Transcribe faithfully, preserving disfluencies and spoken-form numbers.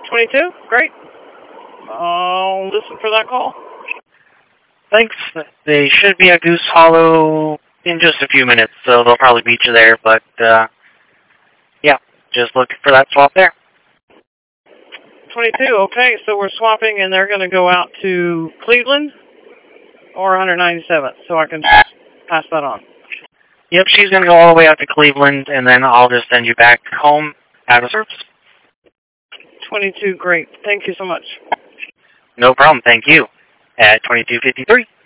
twenty-two, great. I'll listen for that call. Thanks. They should be at Goose Hollow in just a few minutes, so they'll probably beat you there, but, uh, yeah, just looking for that swap there. twenty-two, okay, so we're swapping, and they're going to go out to Cleveland or one ninety-seventh, so I can pass that on. Yep, she's going to go all the way out to Cleveland, and then I'll just send you back home out of service. twenty-two, great. Thank you so much. No problem, thank you. At twenty-two fifty-three.